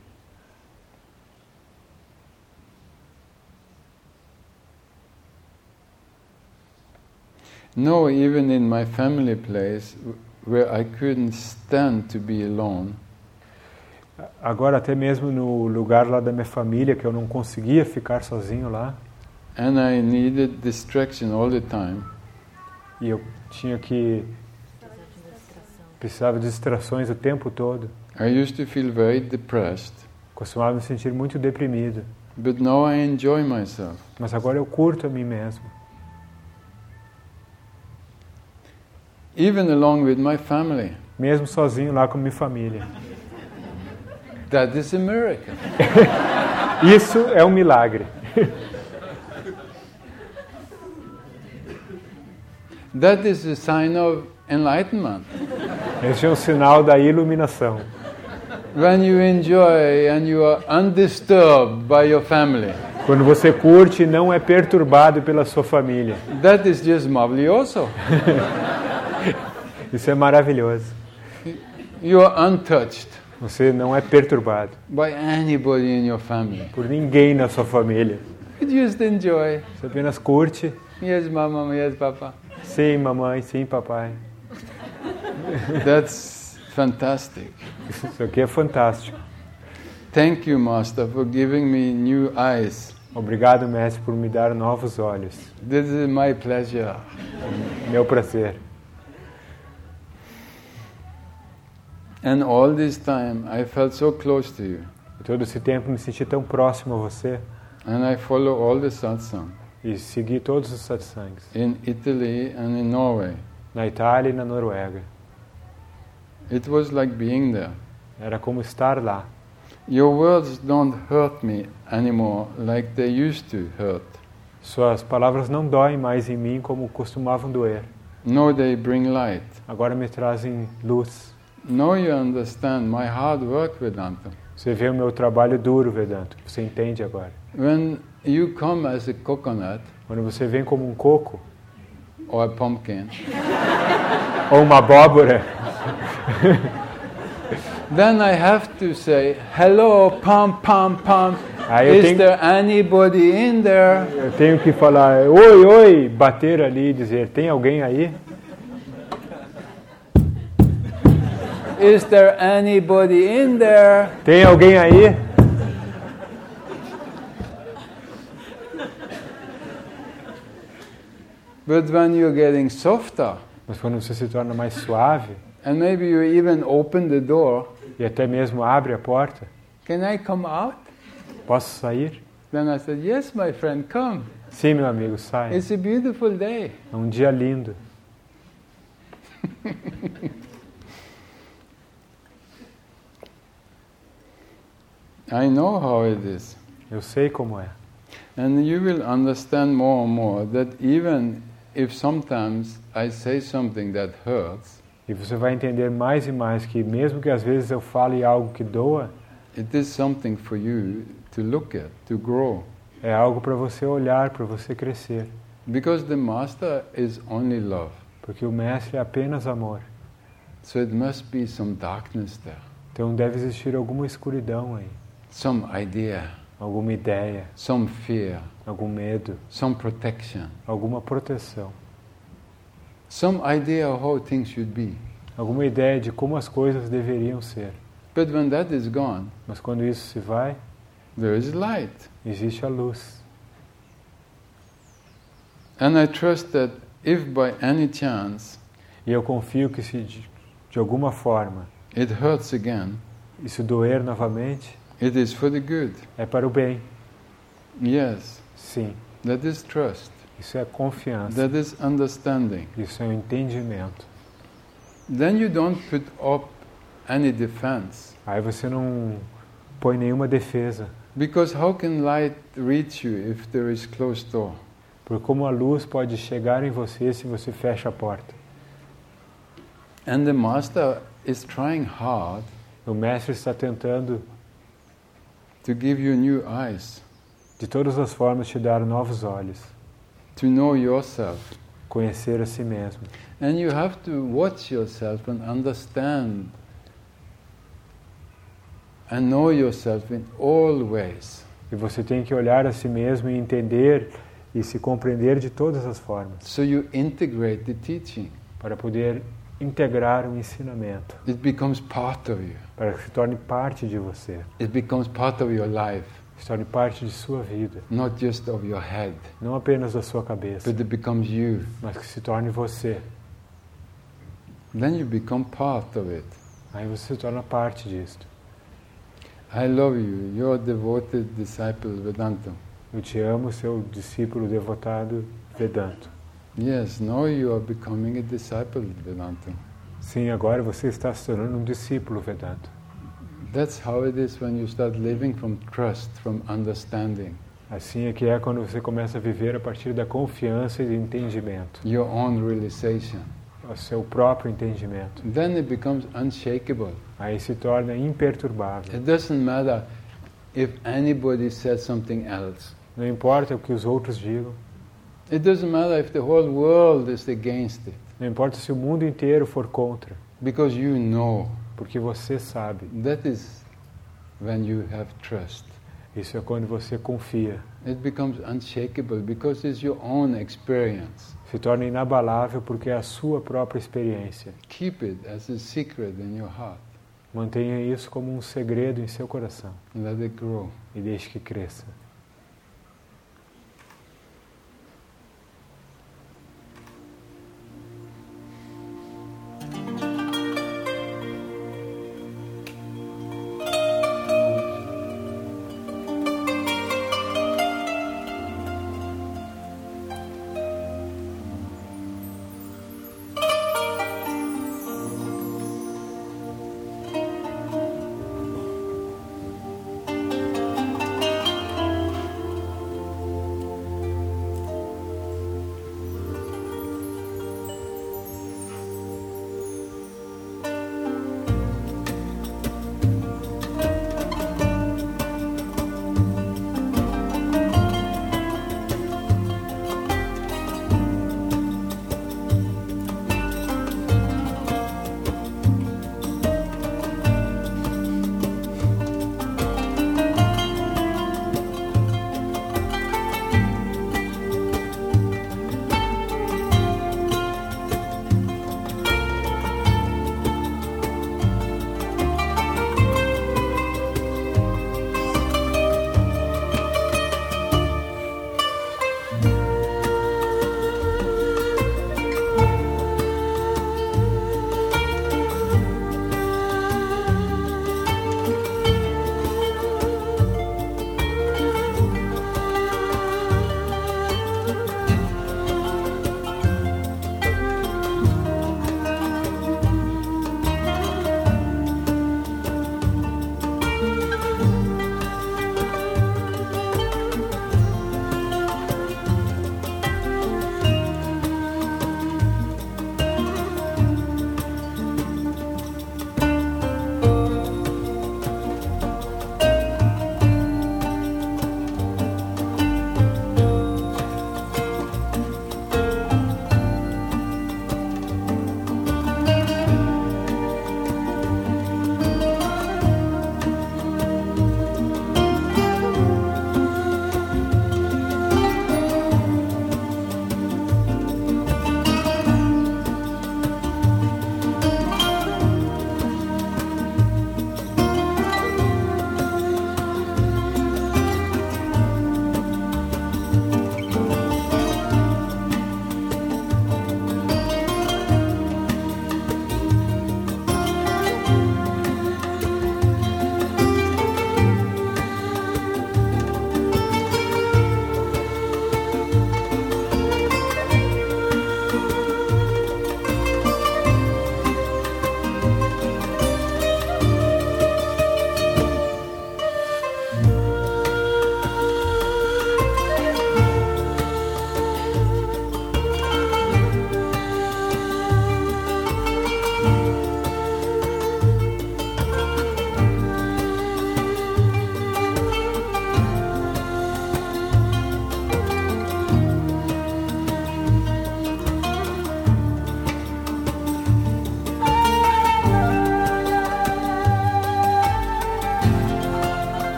No, even in my family place, where I couldn't stand to be alone, Agora, até mesmo no lugar lá da minha família, que eu não conseguia ficar sozinho lá, and I needed distraction all the time, e eu tinha que... precisava de distrações o tempo todo, I used to feel very depressed. costumava me sentir muito deprimido. But now I enjoy myself. Mas agora eu curto a mim mesmo. Even along with my family. Mesmo sozinho lá com minha família. That is a miracle. Isso é um milagre. That is a sign of enlightenment. Esse é um sinal da iluminação. When you enjoy and you are undisturbed by your family. Quando você curte e não é perturbado pela sua família. That is just maravilhoso. Isso é maravilhoso. You are untouched Você não é perturbado by anybody in your family. por ninguém na sua família. You just enjoy. Você apenas curte. Yes, mama, yes, papa. Sim, mamãe, sim, papai. That's fantastic. Isso aqui é fantástico. Thank you, Master, for giving me new eyes. Obrigado, mestre, por me dar novos olhos. This is my pleasure. Meu prazer. And all this time, I felt so close to you. E todo esse tempo me senti tão próximo a você And I follow all the satsang e segui todos os satsangs in Italy and in Norway. na Itália e na Noruega. It was like being there. Era como estar lá. Your words don't hurt me anymore like they used to hurt. Suas palavras não doem mais em mim como costumavam doer. No, they bring light. Agora me trazem luz. Now you understand my hard work, Vedanta. Você vê o meu trabalho duro, Vedanta. Você entende agora. When you come as a coconut Quando você vem como um coco or a pumpkin, ou uma abóbora, then I have to say, hello, pump, pump, pump. Aí eu Is tenho- there anybody in there? eu tenho que falar, oi, oi, bater ali e dizer, tem alguém aí? Is there anybody in there? Tem alguém aí? But when you're getting softer, Mas quando você se torna mais suave and maybe you even open the door, e até mesmo abre a porta, can I come out? posso sair? Then I said, yes, my friend, come. Sim, meu amigo, sai. It's a beautiful day. É um dia lindo. I know how it is. Eu sei como é. And you will understand more and more that even if sometimes I say something that hurts, E você vai entender mais e mais que mesmo que às vezes eu fale algo que doa, it is something for you to look at, to grow. é algo para você olhar, para você crescer. Because the Master is only love. Porque o mestre é apenas amor. So it must be some darkness there, Então deve existir alguma escuridão aí, some idea, alguma ideia, some fear, algum medo, some protection, alguma proteção, some idea of how things should be. alguma ideia de como as coisas deveriam ser. But when that is gone, Mas quando isso se vai, there is light. existe a luz. And I trust that if by any chance E eu confio que se de, de alguma forma it hurts again, isso doer novamente, it is for the good. é para o bem. Yes, Sim, that is trust. isso é confiança, That is understanding. isso é um entendimento. Then you don't put up any defense. Aí você não põe nenhuma defesa. Because how can light reach you if there is closed door? Por como a luz pode chegar em você se você fecha a porta. And the master is trying hard O mestre está tentando, to give you new eyes, de todas as formas, te dar novos olhos, to know yourself. conhecer a si mesmo. And you have to watch yourself and understand and know yourself in all ways. E você tem que olhar a si mesmo e entender e se compreender de todas as formas, So you integrate the teaching. para poder integrar o ensinamento, It becomes part of you. para que se torne parte de você, It becomes part of your life, se torne parte de sua vida, not just of your head, não apenas da sua cabeça, but it becomes you. mas que se torne você. Then you become part of it. Aí você se torna parte disto. I love you. You're a devoted disciple of Vedanta. Eu te amo, seu discípulo devotado Vedanta. Yes, now you are becoming a disciple of Vedanta. Sim, agora você está se tornando um discípulo Vedanta. That's how it is when you start living from trust, from understanding. Assim é que é quando você começa a viver a partir da confiança e do entendimento, Your own realization. o seu próprio entendimento. Then it becomes unshakable. Aí se torna imperturbável. It doesn't matter if anybody says something else. Não importa o que os outros digam, It doesn't matter if the whole world is against it. não importa se o mundo inteiro for contra, Because you know. porque você sabe. That is when you have trust. Isso é quando você confia. It becomes unshakable because it's your own experience. Se torna inabalável porque é a sua própria experiência. Keep it as a secret in your heart. Mantenha isso como um segredo em seu coração And let it grow. e deixe que cresça.